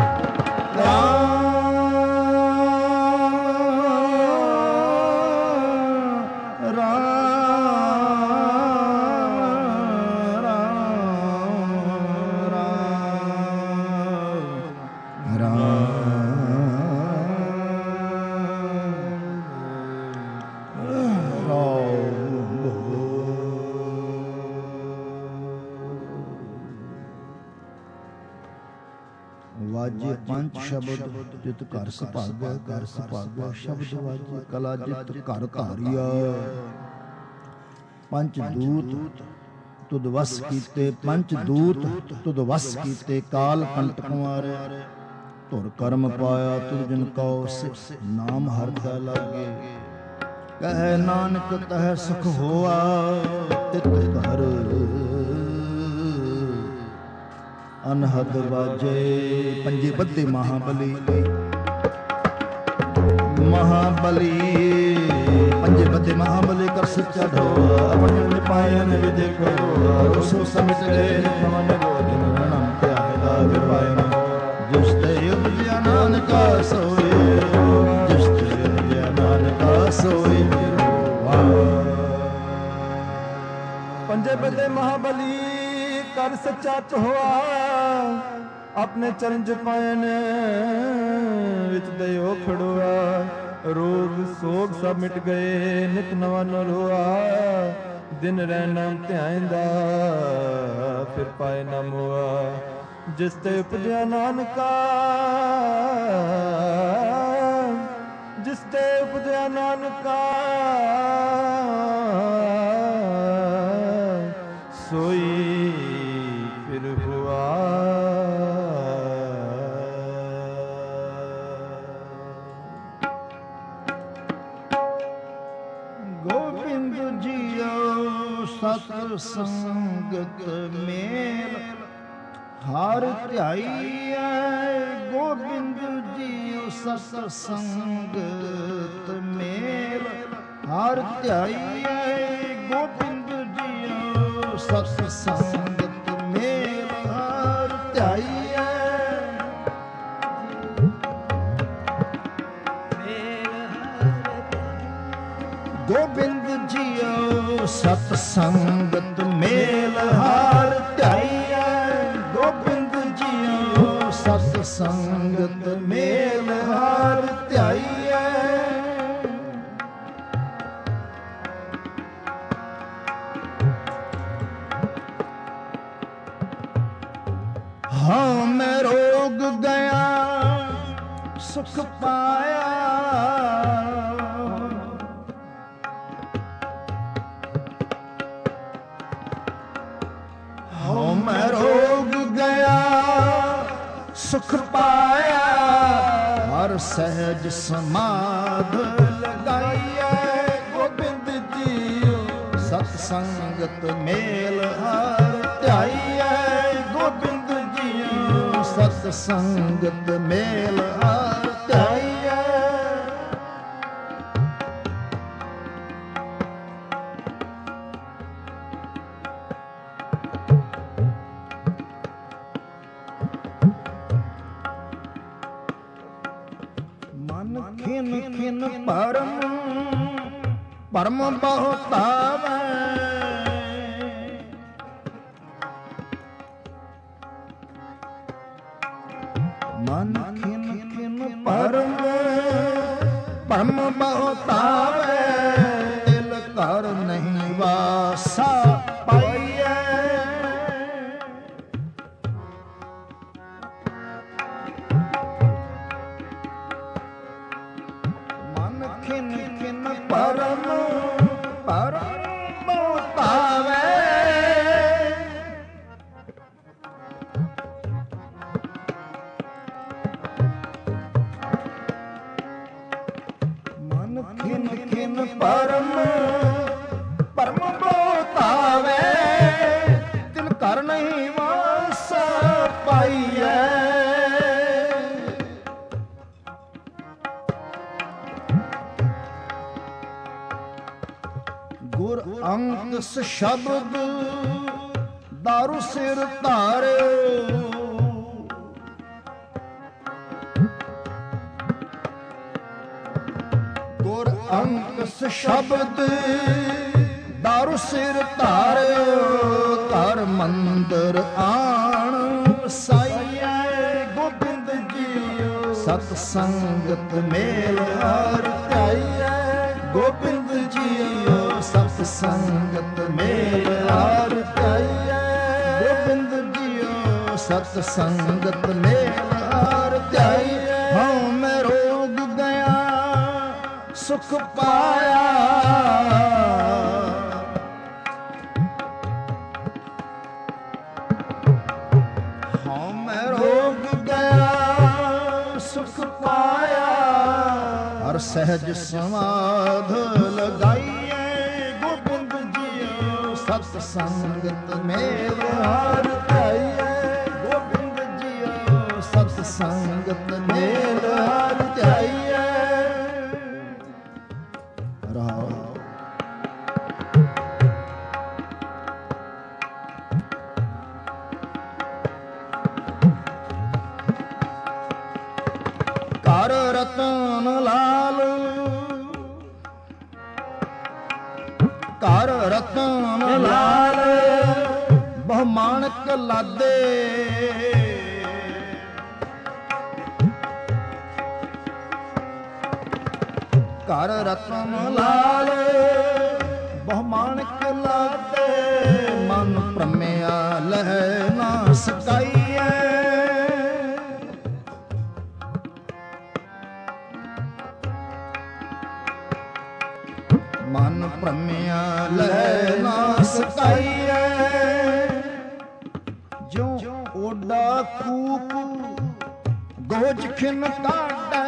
ਵਾਜੇ ਪੰਜ ਸ਼ਬਦ ਜਿਤ ਘਰ ਸੁਭਾਗੈ ਘਰ ਸੁਭਾਗੈ ਸ਼ਬਦ ਵਾਜੇ ਕਲਾ ਜਿਤ ਘਰ ਧਾਰਿਆ ਪੰਜ ਦੂਤ ਤੁਧ ਵਸ ਕੀਤੇ ਪੰਜ ਦੂਤ ਤੁਧ ਵਸ ਕੀਤੇ ਕਾਲ ਕੰਟਕ ਮਾਰੇ ਧੁਰ ਕਰਮ ਪਾਇਆ ਤੁਧ ਜਿਨ ਕਉ ਨਾਮ ਹਰਿ ਕਾ ਲਾਗੇ ਕਹਿ ਨਾਨਕ ਤਹਿ ਸੁਖ ਹੋਆ ਤਿਤ ਘਰ ਅਨਹਦ ਵਾਜੇ ਪੰਜੇ ਬੱਧੇ ਮਹਾਬਲੀ ਮਹਾਬਲੀ ਪੰਜੇ ਬੱਧੇ ਮਹਾਬਲੀ ਕਰ ਸੱਚਾ ਢੋਆ ਆਪਣੇ ਨਿਪਾਇਨ ਵੀ ਦੇਖੋ ਸੋ ਸਮਝ ਗਏ ਨਿਪਾਇਨ ਗੋਦਿਨ ਰਣਮ ਧਿਆਇਦਾ ਵਿਪਾਇਨ ਜਿਸ ਤੇ ਉਪਜਿਆ ਨਾਨਕਾ ਸੋਏ ਜਿਸ ਤੇ ਉਪਜਿਆ ਨਾਨਕਾ ਸੋਏ ਪੰਜੇ ਬੱਧੇ ਮਹਾਬਲੀ ਕਰ ਸੱਚਾ ਧੋਆ ਆਪਣੇ ਚਰਨ ਜਪਾਇਨ ਵਿੱਚ ਦਇਓ ਖੜੋਆ ਰੋਗ ਸੋਗ ਸਭ ਮਿਟ ਗਏ ਨਿਤ ਨਵਾਂ ਨਰੋਆ ਦਿਨ ਰਹਿ ਨਾਮ ਧਿਆਇਂਦਾ ਫਿਰ ਪਾਏ ਨਾ ਮੋਆ ਜਿਸ ਤੇ ਉਪਜਿਆ ਨਾਨਕਾ ਜਿਸ ਤੇ ਉਪਜਿਆ ਨਾਨਕਾ ਸੋਈ ਫਿਰ ਹੁਆ ਗੋਬਿੰਦ ਜੀਓ ਸਤ ਸੰਗਤ ਮੇਲ ਹਰ ਧਿਆਈਐ ਗੋਬਿੰਦ ਜੀਓ ਸਤ ਸੰਗਤ ਮੇਲ ਹਰ ਧਿਆਈਐ ਗੋਬਿੰਦ ਜੀਓ ਸਤ ਸੰਗਤ ਮੇਲ ਹਰ ਧਿਆਈਐ ਗੋਬਿੰਦ ਜੀਓ ਸਤ ਸੰਗਤ ਮੇਲ ਹਰ ਧਿਆਈਐ ਗੋਬਿੰਦ ਜੀਓ ਸਤ ਸੰਗਤ ਮੇਲ ਹਰ ਧਿਆਈਐ ਹਾਂ ਮੈਂ ਰੋਗ ਗਿਆ ਸੁਖ ਪਾਇਆ ਹਾਂ ਮੈਂ ਰੋਗ ਗਿਆ ਸੁਖ ਪਾਇਆ ਹਰ ਸਹਿਜ ਸਮਾਧ ਲਗਾਈਐ ਗੋਬਿੰਦ ਜੀਓ ਸਤ ਸੰਗਤ ਮੇਲ ਹਰ ਧਿਆਈਐ ਗੋਬਿੰਦ ਜੀਓ ਸਤ ਸੰਗਤ ਮੇਲ ਹਰ ਧਿਆਈਐ ਮਨ ਖਿਨ ਖਿਨ ਪਰਮ ਪਰਮ ਬਹੁਤ ਆਵੈ ਮਨ ਖਿਨ ਖਿਨ ਪਰਮ ਪਰਮ ਬਹੁਤ ਆਵੈ ਦਿਲ ਕਰ ਨਹੀਂ ਵਾਸਾ ਪਾਈਐ ਮਨ ਖਿਨ ਖਿਨ ਪਰਮ ਪਰਮ ਬਹੁਤ ਆਵੈ ਖਿਨ ਖਿਨ ਪਰਮ ਪਰਮ ਬਹੁਤ ਆਵੈ ਤਿਨ ਘਰ ਨਹੀਂ ਵਾਸ ਪਾਈਐ ਗੁਰ ਅੰਕਸ ਸ਼ਬਦ ਦਾਰੂ ਸਿਰ ਧਾਰਿਓ। ਗੁਰ ਅੰਕਸ ਸ਼ਬਦ ਦਾਰੂ ਸਿਰ ਧਾਰਿਓ। ਧਰ ਮੰਦਰ ਆਣ ਵਸਾਈਐ ਗੋਬਿੰਦ ਜੀਓ। ਸਤ ਸੰਗਤ ਮੇਲ ਹਰ ਧਿਆਈਐ ਗੋਬਿੰਦ ਜੀਓ। ਸਤ ਸੰਗਤ ਮੇਲ ਹਰ ਧਿਆਈਐ ਗੋਬਿੰਦ ਜੀਓ। ਸਤ ਸੰਗਤ ਮੇਲ ਹਰ ਧਿਆਈਐ। ਹਉ ਮੈਂ ਰੋਗ ਗਿਆ ਸੁਖ ਪਾਇਆ। ਹਉ ਮੈਂ ਰੋਗ ਗਿਆ ਸੁਖ ਪਾਇਆ। ਹਰ ਸਹਿਜ ਸਮਾਧ ਲਗਾਈਐ ਗੋਬਿੰਦ ਜੀਓ। ਸਤ ਸੰਗਤ ਮੇਲ ਹਰ ਧਿਆਈਐ ਗੋਬਿੰਦ ਜੀਓ। ਸਤ ਸੰਗਤ ਮੇਲ ਹਰ ਧਿਆਈਐ। ਰਹਾਉ। ਘਰ ਰਤਨ ਲਾਲ ਘਰ ਰਤਨ ਲਾਲ ਬਹੁ ਮਾਣਕ ਲਾਦੇ। ਘਰ ਰਤਨ ਲਾਲ ਬਹੁ ਮਾਣਕ ਲਾਦੇ। ਮਨ ਭ੍ਰਮਿਆ ਲਹਿ ਨਾ ਸਕਾਈਐ। ਮਨ ਭ੍ਰਮਿਆ ਲਹਿ ਨਾ ਸਕਾਈਐ। ਜੋ ਓਡਾ ਕੂਪ ਗੋਜ ਖਿਨ ਕਾਟੈ।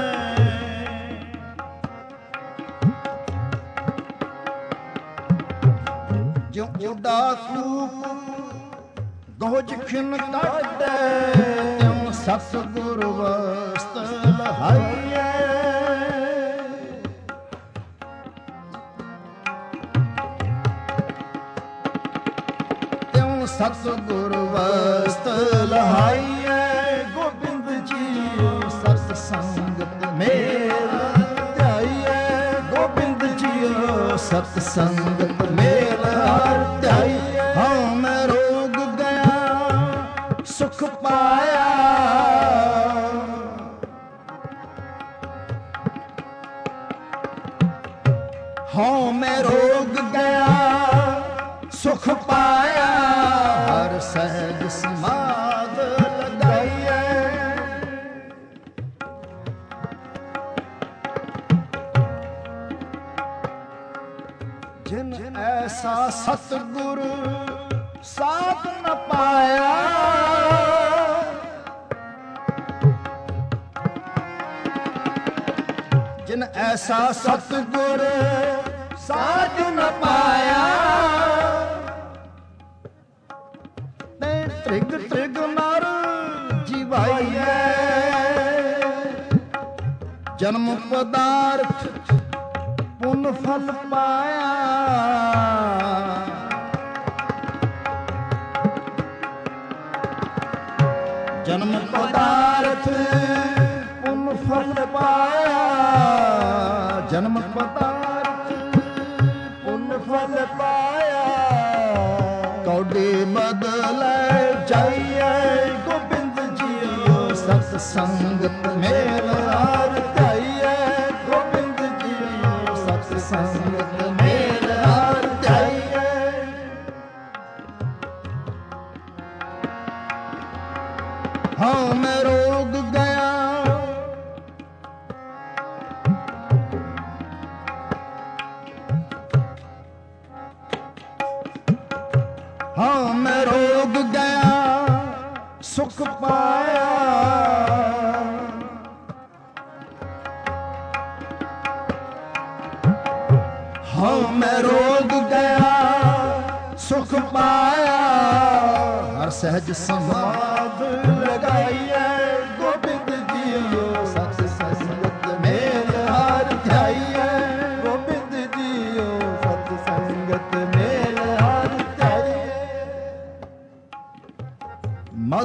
ਜੋ ਓਡਾ ਕੂਪ ਗੋਜ ਖਿਨ ਕਾਟੈ। ਤਿਉ ਸਤ ਗੁਰ ਵਸਤ ਲਹਾਈਐ। ਸਤ ਗੁਰ ਵਸਤ ਲਹਾਈਐ ਗੋਬਿੰਦ ਜੀਓ। ਸਤ ਸੰਗਤ ਮੇਲ ਧਿਆਈਐ ਗੋਬਿੰਦ ਜੀਓ। ਸਤ ਸੰਗਤ ਮੇਲ ਹਰ ਧਿਆਈਐ। ਹਉ ਮੈਂ ਰੋਗ ਗਿਆ ਸੁਖ ਪਾਇਆ। ਹਉ ਮੈਂ ਰੋਗ ਗਿਆ ਸੁਖ ਪਾਇਆ। ਹਰ ਸਹਿਜ ਸਮਾਧ ਲਗਾਈਐ। ਜਿਨ ਐਸਾ ਸਤਿਗੁਰ ਸਾਧ ਨ ਪਾਇਆ। ਜਿਨ ਐਸਾ ਸਤਿਗੁਰ ਸਾਧ ਨ ਪਾਇਆ। ਤ੍ਰਿਗ ਤ੍ਰਿਗ ਨਰ ਜੀਵਾਈਐ। ਜਨਮ ਪਦਾਰਥ ਪੁਨ ਫਲ ਪਾਇਆ। ਜਨਮ ਪਦਾਰਥ ਪੁਨ ਫਲ ਪਾਇਆ। ਜਨਮ ਪਦਾਰਥ ਪੁਨ ਫਲ ਪਾਇਆ। ਕੌਡੇ ਬਦਲੇ ਜਾਈਐ ਗੋਬਿੰਦ ਜੀਓ। ਸਤ ਸੰਗਤ ਮੇਲ ਹਰ ਧਿਆਈਐ ਗੋਬਿੰਦ ਜੀਓ। ਸਤ ਸੰਗਤ ਮੇਲ ਹਰ ਧਿਆਈਐ। ਹਉ ਮੈਂ ਰੋਗ ਗਿਆ ਹਉ ਮੈਂ ਰੋਗ ਗਿਆ ਸੁਖ ਪਾਇਆ। ਹਉ ਮੈਂ ਰੋਗ ਗਿਆ ਸੁਖ ਪਾਇਆ। ਹਰ ਸਹਿਜ ਸਮਾਧ ਲਗਾਈਐ ਗੋਬਿੰਦ ਜੀਓ। ਸਤ ਸੰਗਤ ਮੇਲ ਹਰ ਧਿਆਈਐ ਗੋਬਿੰਦ ਜੀਓ। ਸਤ ਸੰਗਤ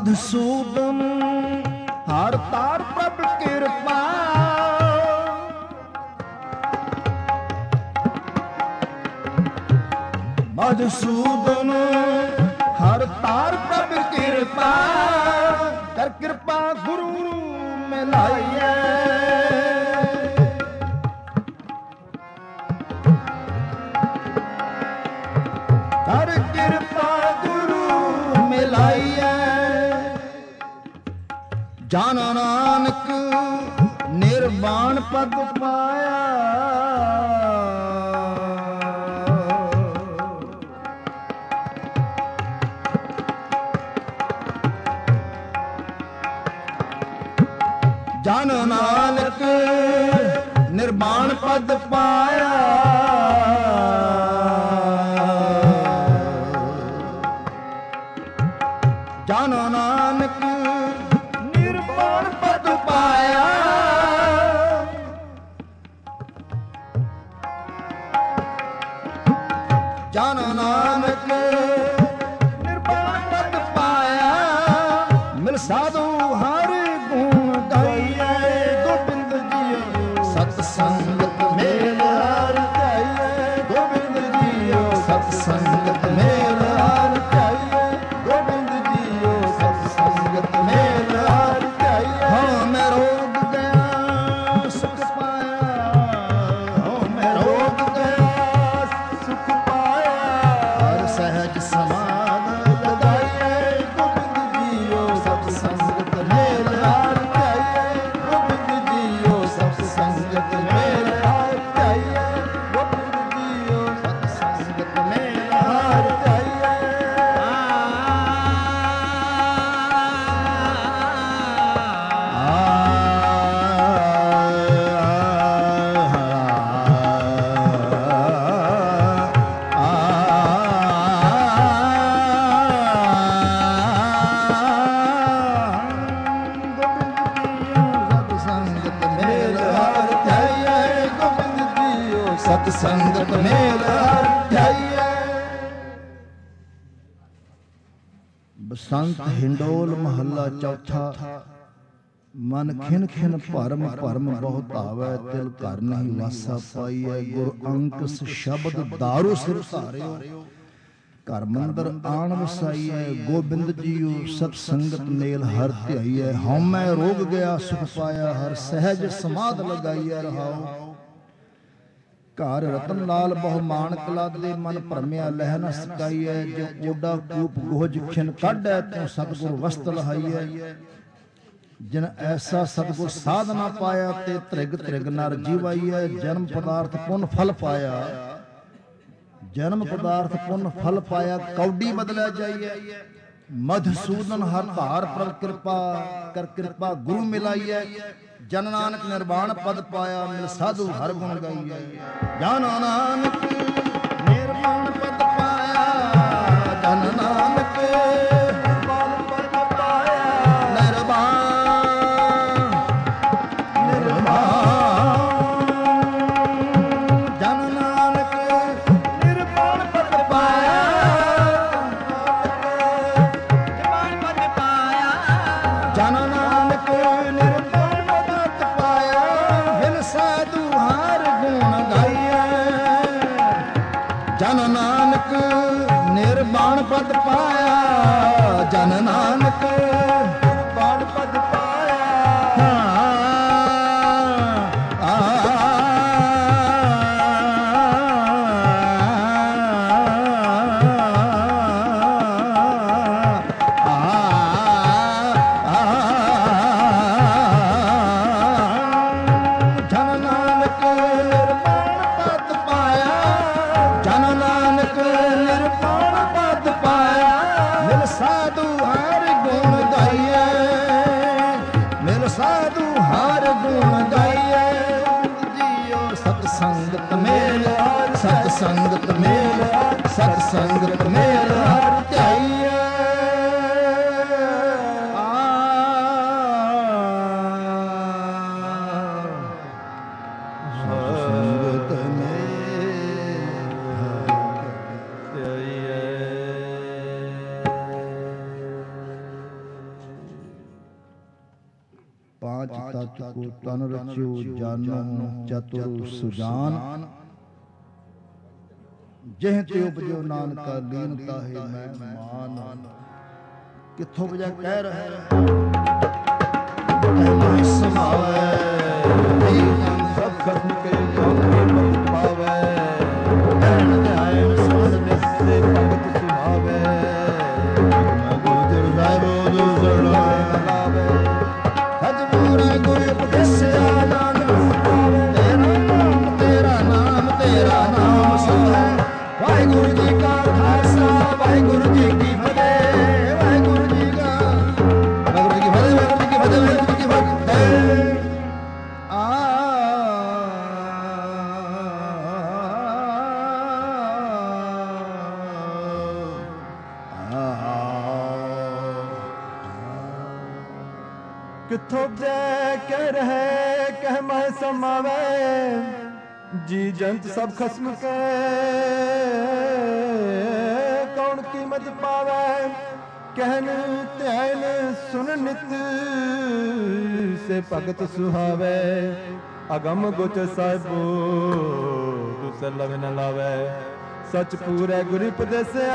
ਮਧੂਸੂਦਨ ਹਰ ਤਾਰ ਪ੍ਰਭ ਕਿਰਪਾ ਮਧੂਸੂਦਨ ਹਰ ਤਾਰ ਪ੍ਰਭ ਕਿਰਪਾ ਕਰ ਕਿਰਪਾ ਗੁਰੂ ਮਿਲਾਈਐ ਕਰ ਕਿਰਪਾ ਗੁਰੂ ਮਿਲਾਈਐ ਜਨ ਨਾਨਕ ਨਿਰਵਾਣ ਪਦ ਪਾਇਆ ਜਨ ਨਾਨਕ ਨਿਰਵਾਣ ਪਦ ਪਾਇਆ ਜਨ ਨਾਨਕ ਨਿਰਵਾਣ ਪਦ ਪਾਇਆ ਜਨ ਨਾਨਕ ਨਿਰਵਾਣ ਪਦ ਪਾਇਆ ਮਿਲ ਸਾਧੂ ਹਰ ਗੁਣ ਗਾਈਐ ਗੋਬਿੰਦ ਜੀਓ ਸਤ ਸੰਗਤ ਮੇਲ ਹਰ ਧਿਆਈਐ ਗੋਬਿੰਦ ਜੀਓ ਸਤ ਸੰਗਤ ਮੇਲ ਹਰ ਧਿਆਈਐ ਗੋਬਿੰਦ ਜੀਓ ਸਤ ਸੰਗਤ ਮੇਲ ਹਰ ਧਿਆਈਐ ਹਾਂ ਮੈਂ ਰੋਗ ਗਿਆ ਸੁਖ ਪਾਇਆ ਹਾਂ ਮੈਂ ਰੋਗ ਗਿਆ ਸੁਖ ਪਾਇਆ ਹਰ ਸਹਿਜ ਸਮਾਧ ਲਗਾਈਐ ਗੋਬਿੰਦ ਜੀਓ ਸਤ ਸੰਗਤ ਮੇਲ ਹਰ ਧਿਆਈਐ ਗੋਬਿੰਦ ਜੀਓ ਸਤ ਸੰਗਤ ਮੇਲ ਹਰ ਧਿਆਈਐ ਗੋਬਿੰਦ ਜੀਓ ਸਤ ਸੰਗਤ ਮੇਲ ਹਰ ਧਿਆਈਐ ਸਤ ਸੰਗਤ ਮੇਲ ਹਰ ਧਿਆਈਐ ਬਸੰਤ ਹਿੰਡੋਲ ਮਹੱਲਾ ਚੌਥਾ ਮਨ ਖਿਨ ਖਿਨ ਭਰਮ ਭਰਮ ਬਹੁਤ ਆਵੈ ਤਿਲ ਘਰ ਨਹੀਂ ਵਾਸਾ ਪਾਈਐ ਗੁਰ ਅੰਕਸ ਸ਼ਬਦ ਦਾਰੂ ਸਿਰ ਧਾਰਿਓ ਘਰ ਮੰਦਰ ਆਣ ਵਸਾਈਐ ਗੋਬਿੰਦ ਜੀਓ ਸਤ ਸੰਗਤ ਮੇਲ ਹਰ ਧਿਆਈਐ ਹਉਮੈ ਰੋਗ ਗਿਆ ਸੁਖ ਪਾਇਆ ਹਰ ਸਹਿਜ ਸਮਾਧ ਲਗਾਈਐ ਰਹਾਉ ਘਰ ਰਤਨ ਲਾਲ ਬਹੁ ਮਾਨਕ ਲਾਦੇ ਮਨ ਭਰਮਿਆ ਲਹਿ ਨ ਸਕਾਈਐ ਜੋ ਓਡਾ ਕੂਪ ਗੋਜ ਖਿਨ ਕੱਢੈ ਤੂੰ ਸਤਿਗੁਰ ਵਸਤ ਲਹਾਈਐ ਜਿਨ ਐਸਾ ਸਤਿਗੁਰ ਸਾਧ ਨਾ ਪਾਇਆ ਤੇ ਤ੍ਰਿਗ ਤ੍ਰਿਗ ਨਰ ਜੀਵਾਈਐ ਜਨਮ ਪਦਾਰਥ ਪੁੰਨ ਫਲ ਪਾਇਆ ਜਨਮ ਪਦਾਰਥ ਪੁੰਨ ਫਲ ਪਾਇਆ ਕੌਡੀ ਬਦਲਿਆ ਜਾਈਐ ਮਧੂਸੂਦਨ ਹਰ ਧਾਰ ਪ੍ਰਭ ਕਿਰਪਾ ਕਰ ਕਿਰਪਾ ਗੁਰੂ ਮਿਲਾਈਐ ਜਨ ਨਾਨਕ ਨਿਰਵਾਣ ਪਦ ਪਾਇਆ ਮਿਲ ਸਾਧੂ ਹਰ ਗੁਣ ਗਾਈਐ ਜਨ ਨਾਨਕ ਨਿਰਵਾਣ ਪਦ ਪਾਇਆ ਜਨ ਨਾਨਕ ਨਿਰਵਾਣ ਪਦ ਪਾਇਆ ਨਿਰਵਾਣ ਨਿਰਵਾਣ ਜਨ ਨਾਨਕ ਨਿਰਵਾਣ ਪਦ ਪਾਇਆ ਨਿਰਵਾਣ ਪਦ ਪਾਇਆ ਜਨ ਨਾਨਕ ਸਾਧੂ ਹਰ ਗੁਣ ਗਾਈਐ ਜਨ ਨਾਨਕ ਨਿਰਵਾਣ ਪਦ ਪਾਇਆ ਜਨ ਨਾਨਕ ਨਿਰਵਾਣ ਪਦ ਪਾਇਆ ਸਾਧੂ ਹਰ ਗੁਣ ਗਾਈਐ ਮਿਲ ਸਾਧੂ ਹਰ ਗੁਣ ਗਾਈਐ ਜੀਓ ਸਤ ਸੰਗਤ ਮੇਲ ਸਤ ਸੰਗਤ ਮੇਲ ਸਤ ਸੰਗਤ ਮੇਲ ਹਰ ਧਿਆਈਐ ਕੋ ਤਨ ਰਚਿਓ ਜਾਨੋ ਚਤੁਰ ਸੁਜਾਨ। ਜਿਹ ਤੇ ਉਪਜਿਓ ਨਾਨਕਾ ਲੀਨ ਤਾਹੇ ਮੈਂ ਮਾਨ। ਕਿੱਥੋਂ ਵਜਾ ਕਹਿ ਰਿਹਾ ਮੈਂ ਸਮਾਵੈ ਸਭ ਖਤਮ ਕੇ ਚੌਕੇ ਮਤ ਪਾਵੈ। ਕਹਿਣ ਧਿਆਨ ਸੁਣ ਨਿਸੇ ਭਗਤ ਸੁਹਾਵੈ। ਮੈਂ ਗੁਰ ਦਿਰਦਾ ਰੋਜ਼ ਜ਼ਰਣਾ ਲਾਵੈ। ਹਜ ਪੂਰਾ ਗੁਰ ਉਪਦੇਸਿਆ ਨਾਨਕ ਸੁਣਾਵੈ। ਤੇਰਾ ਨਾਮ ਤੇਰਾ ਨਾਮ ਤੇਰਾ ਨਾਮ ਸੋਹੈ। ਵਾਹਿਗੁਰੂ ਜੀ ਕਾ ਖਾਲਸਾ ਵਾਹਿਗੁਰੂ ਜੀ ਕੀ ਫਤਿਹ। ਵਾਹਿਗੁਰੂ ਜੀ ਕਾ ਵਾਹਿਗੁਰੂ ਜੀ ਕੀ ਫਤਿਹ। ਵਾਹਿਗੁਰੂ ਜੀ ਕੀ ਫਤਿਹ। ਵਾਹਿਗੁਰੂ ਜੀ ਕੀ ਫਤਿਹ। ਆ ਕਿੱਥੋਂ ਜੈ ਕਹਿ ਰਹੇ ਕਹਿ ਮੈਂ ਸਮਾਵੈ। ਜੀ ਜੰਤ ਸਭ ਖਸਮ ਕੇ ਕੌਣ ਕੀਮਤ ਪਾਵੈ। ਕਹਿਨ ਧਿਆਨ ਸੁਨ ਨਿਤ ਸੇ ਭਗਤ ਸੁਹਾਵੈ। ਅਗਮ ਗੋਚਰ ਸਾਹਿਬੋ ਤੁਸ ਲਵ ਨ ਲਾਵੈ। ਸਚ ਪੂਰੈ ਗੁਰ ਉਪਦੇਸਿਆ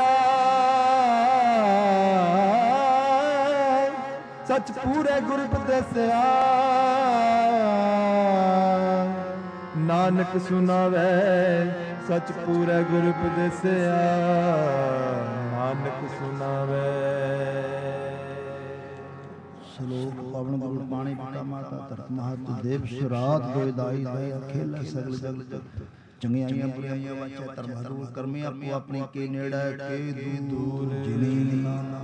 ਸਚ ਪੂਰੈ ਗੁਰ ਉਪਦੇਸਿਆ। ਨਾਨਕ ਸੁਨਾਵੈ ਸਚ ਪੂਰੈ ਗੁਰ ਉਪਦੇਸਿਆ। ਨਾਨਕ ਸੁਨਾਵੈ। ਸ਼ਲੋਕ ਪਵਨ ਗੁਰੂ ਬਾਣੀ ਪਿਤਾ ਮਾਤਾ ਧਰਤ ਮਹਤ ਦੇਵ ਸੁਰਾਤ ਦੋਇ ਦਾਈ ਦਇ ਖੇਲੇ ਸਗਲ ਜਗ ਜਗ। ਚੰਗਿਆਈਆਂ ਬੁਰਾਈਆਂ ਵਾਚੈ ਧਰਮ ਹਦੂਰ ਕਰਮੀ ਆਪੋ ਆਪਣੀ ਕੇ ਨੇੜੇ ਕੇ ਦੂਰ ਜਿਨੀ ਨਾਨਾ।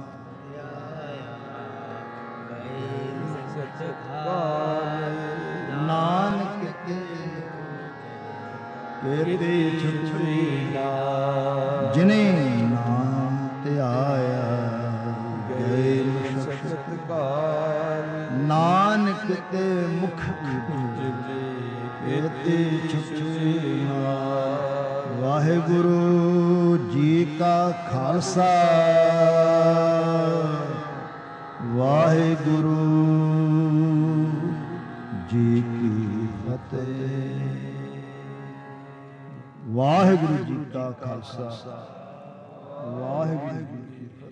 ਨਾਨਕ ਕੇ ਕੇਤੇ ਛੁਛੀ ਨਾ। ਜਿਨੇ ਨਾਮ ਧਿਆਇਆ ਗਏ ਮੁਸ਼ਕਲ। ਨਾਨਕ ਤੇ ਮੁਖ ਕੇਤੇ ਛੁਛੀ ਨਾ। ਵਾਹਿਗੁਰੂ ਜੀ ਕਾ ਖਾਲਸਾ ਵਾਹਿਗੁਰੂ ਜੀ ਕੀ ਫਤਿਹ। ਵਾਹਿਗੁਰੂ ਜੀ ਕਾ ਖਾਲਸਾ ਵਾਹਿਗੁਰੂ ਜੀ ਕੀ ਫਤਿਹ।